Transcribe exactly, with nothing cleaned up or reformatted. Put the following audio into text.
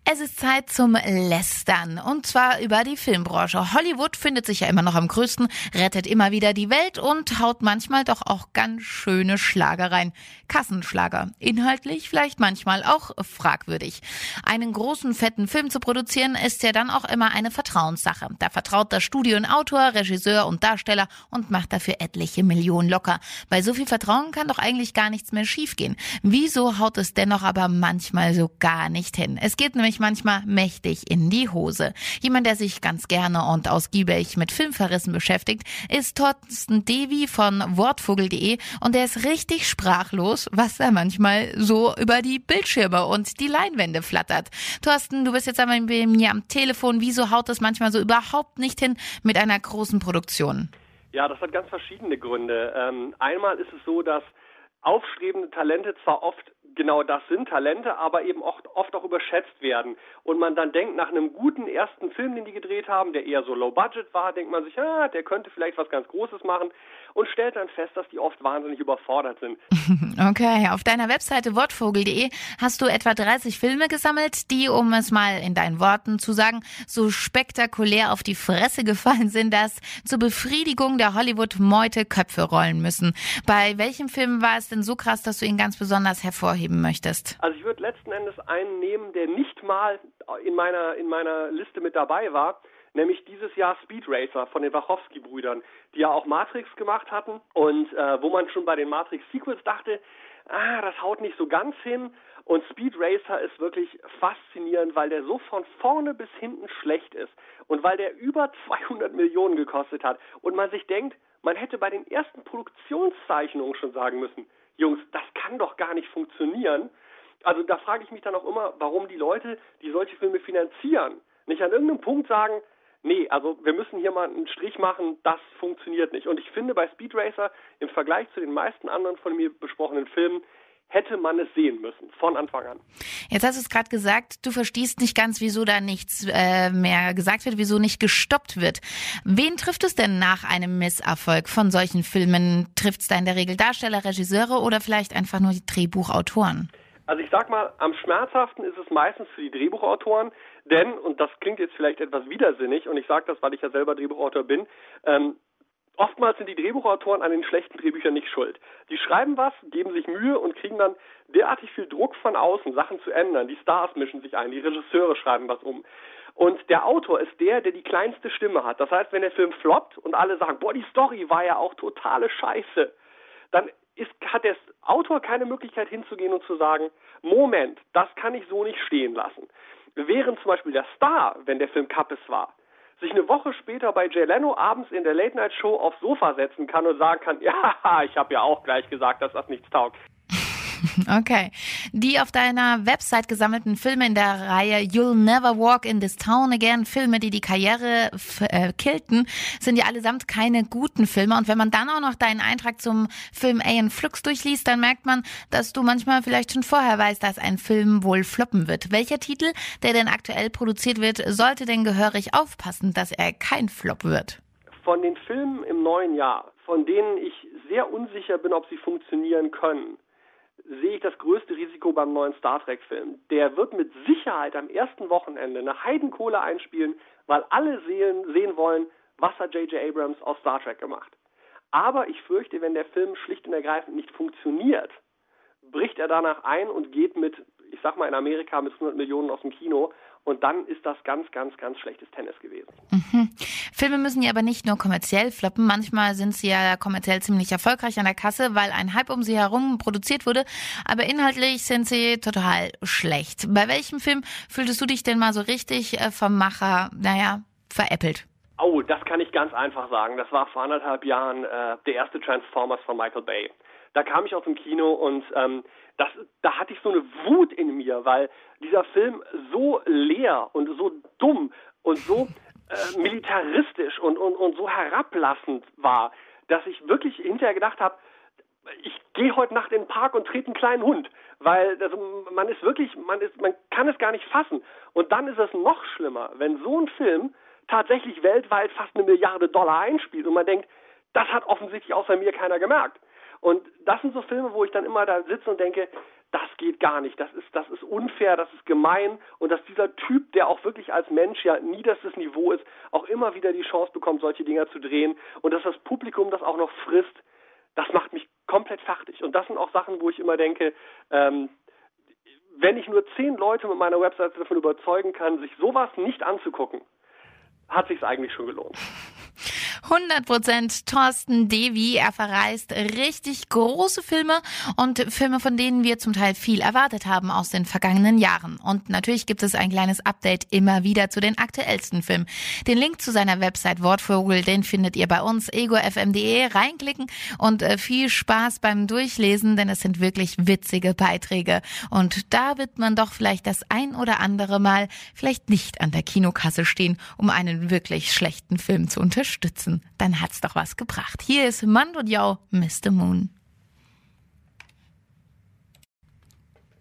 Es ist Zeit zum Lästern, und zwar über die Filmbranche. Hollywood findet sich ja immer noch am größten, rettet immer wieder die Welt und haut manchmal doch auch ganz schöne Schlager rein. Kassenschlager. Inhaltlich vielleicht manchmal auch fragwürdig. Einen großen, fetten Film zu produzieren, ist ja dann auch immer eine Vertrauenssache. Da vertraut das Studio in Autor, Regisseur und Darsteller und macht dafür etliche Millionen locker. Bei so viel Vertrauen kann doch eigentlich gar nichts mehr schiefgehen. Wieso haut es dennoch aber manchmal so gar nicht hin? Es geht nämlich manchmal mächtig in die Hose. Jemand, der sich ganz gerne und ausgiebig mit Filmverrissen beschäftigt, ist Thorsten Devi von wortvogel punkt de, und der ist richtig sprachlos, was da manchmal so über die Bildschirme und die Leinwände flattert. Thorsten, du bist jetzt einmal bei mir am Telefon. Wieso haut es manchmal so überhaupt nicht hin mit einer großen Produktion? Ja, das hat ganz verschiedene Gründe. Ähm, einmal ist es so, dass aufstrebende Talente zwar oft genau das sind, Talente, aber eben oft, oft auch überschätzt werden. Und man dann denkt, nach einem guten ersten Film, den die gedreht haben, der eher so low budget war, denkt man sich, ah, der könnte vielleicht was ganz Großes machen, und stellt dann fest, dass die oft wahnsinnig überfordert sind. Okay, auf deiner Webseite wortvogel punkt de hast du etwa dreißig Filme gesammelt, die, um es mal in deinen Worten zu sagen, so spektakulär auf die Fresse gefallen sind, dass zur Befriedigung der Hollywood-Meute Köpfe rollen müssen. Bei welchem Film war es denn so krass, dass du ihn ganz besonders hervorheben möchtest? Also ich würde letzten Endes einen nehmen, der nicht mal in meiner, in meiner Liste mit dabei war, nämlich dieses Jahr Speed Racer von den Wachowski-Brüdern, die ja auch Matrix gemacht hatten und äh, wo man schon bei den Matrix-Sequels dachte, ah, das haut nicht so ganz hin, und Speed Racer ist wirklich faszinierend, weil der so von vorne bis hinten schlecht ist und weil der über zweihundert Millionen gekostet hat und man sich denkt, man hätte bei den ersten Produktionszeichnungen schon sagen müssen, Jungs, das kann doch gar nicht funktionieren. Also da frage ich mich dann auch immer, warum die Leute, die solche Filme finanzieren, nicht an irgendeinem Punkt sagen, nee, also wir müssen hier mal einen Strich machen, das funktioniert nicht. Und ich finde, bei Speed Racer im Vergleich zu den meisten anderen von mir besprochenen Filmen hätte man es sehen müssen, von Anfang an. Jetzt hast du es gerade gesagt, du verstehst nicht ganz, wieso da nichts äh, mehr gesagt wird, wieso nicht gestoppt wird. Wen trifft es denn nach einem Misserfolg von solchen Filmen? Trifft es da in der Regel Darsteller, Regisseure oder vielleicht einfach nur die Drehbuchautoren? Also ich sag mal, am schmerzhaften ist es meistens für die Drehbuchautoren, denn, und das klingt jetzt vielleicht etwas widersinnig, und ich sage das, weil ich ja selber Drehbuchautor bin, ähm, oftmals sind die Drehbuchautoren an den schlechten Drehbüchern nicht schuld. Die schreiben was, geben sich Mühe und kriegen dann derartig viel Druck von außen, Sachen zu ändern. Die Stars mischen sich ein, die Regisseure schreiben was um. Und der Autor ist der, der die kleinste Stimme hat. Das heißt, wenn der Film floppt und alle sagen, boah, die Story war ja auch totale Scheiße, dann ist, hat der Autor keine Möglichkeit hinzugehen und zu sagen, Moment, das kann ich so nicht stehen lassen. Während zum Beispiel der Star, wenn der Film Kappes war, sich eine Woche später bei Jay Leno abends in der Late-Night-Show aufs Sofa setzen kann und sagen kann, ja, ich habe ja auch gleich gesagt, dass das nichts taugt. Okay. Die auf deiner Website gesammelten Filme in der Reihe You'll Never Walk in This Town Again, Filme, die die Karriere f- äh, killten, sind ja allesamt keine guten Filme. Und wenn man dann auch noch deinen Eintrag zum Film Aeon Flux durchliest, dann merkt man, dass du manchmal vielleicht schon vorher weißt, dass ein Film wohl floppen wird. Welcher Titel, der denn aktuell produziert wird, sollte denn gehörig aufpassen, dass er kein Flop wird? Von den Filmen im neuen Jahr, von denen ich sehr unsicher bin, ob sie funktionieren können, sehe ich das größte Risiko beim neuen Star Trek-Film. Der wird mit Sicherheit am ersten Wochenende eine Heidenkohle einspielen, weil alle sehen, sehen wollen, was hat J J Abrams aus Star Trek gemacht. Aber ich fürchte, wenn der Film schlicht und ergreifend nicht funktioniert, bricht er danach ein und geht mit, ich sag mal in Amerika, mit hundert Millionen aus dem Kino. Und dann ist das ganz, ganz, ganz schlechtes Tennis gewesen. Mhm. Filme müssen ja aber nicht nur kommerziell floppen. Manchmal sind sie ja kommerziell ziemlich erfolgreich an der Kasse, weil ein Hype um sie herum produziert wurde. Aber inhaltlich sind sie total schlecht. Bei welchem Film fühltest du dich denn mal so richtig äh, vom Macher, naja, veräppelt? Oh, das kann ich ganz einfach sagen. Das war vor anderthalb Jahren äh, der erste Transformers von Michael Bay. Da kam ich aus dem Kino und ähm, das, da hatte ich so eine Wut in mir, weil dieser Film so leer und so dumm und so äh, militaristisch und, und, und so herablassend war, dass ich wirklich hinterher gedacht habe, ich gehe heute Nacht in den Park und trete einen kleinen Hund, weil das, man ist wirklich, man ist, man kann es gar nicht fassen. Und dann ist es noch schlimmer, wenn so ein Film tatsächlich weltweit fast eine Milliarde Dollar einspielt und man denkt, das hat offensichtlich außer mir keiner gemerkt. Und das sind so Filme, wo ich dann immer da sitze und denke, das geht gar nicht, das ist, das ist unfair, das ist gemein und dass dieser Typ, der auch wirklich als Mensch ja niederstes Niveau ist, auch immer wieder die Chance bekommt, solche Dinger zu drehen und dass das Publikum das auch noch frisst, das macht mich komplett fertig. Und das sind auch Sachen, wo ich immer denke, ähm, wenn ich nur zehn Leute mit meiner Webseite davon überzeugen kann, sich sowas nicht anzugucken, hat sich's eigentlich schon gelohnt. hundert Prozent Thorsten Dewy. Er verreist richtig große Filme und Filme, von denen wir zum Teil viel erwartet haben aus den vergangenen Jahren. Und natürlich gibt es ein kleines Update immer wieder zu den aktuellsten Filmen. Den Link zu seiner Website Wortvogel, den findet ihr bei uns, ego f m punkt d e. Reinklicken und viel Spaß beim Durchlesen, denn es sind wirklich witzige Beiträge. Und da wird man doch vielleicht das ein oder andere Mal vielleicht nicht an der Kinokasse stehen, um einen wirklich schlechten Film zu unterstützen. Dann hat's doch was gebracht. Hier ist Mando Diao, Mister Moon.